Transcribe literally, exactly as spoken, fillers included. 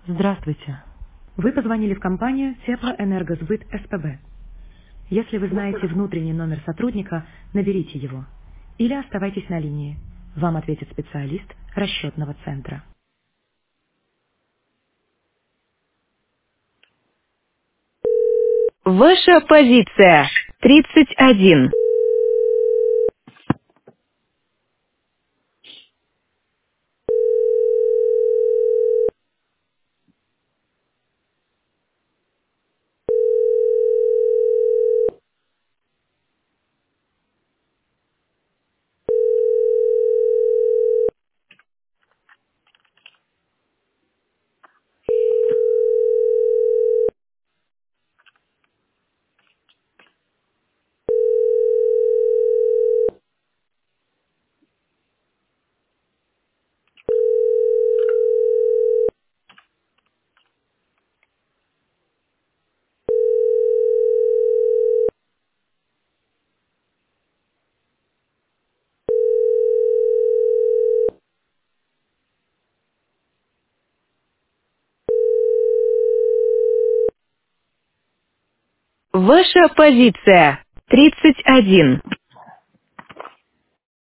Здравствуйте. Вы позвонили в компанию Теплоэнергосбыт СПБ. Если вы знаете внутренний номер сотрудника, наберите его. Или оставайтесь на линии. Вам ответит специалист расчетного центра. Ваша позиция тридцать один. Ваша позиция тридцать один.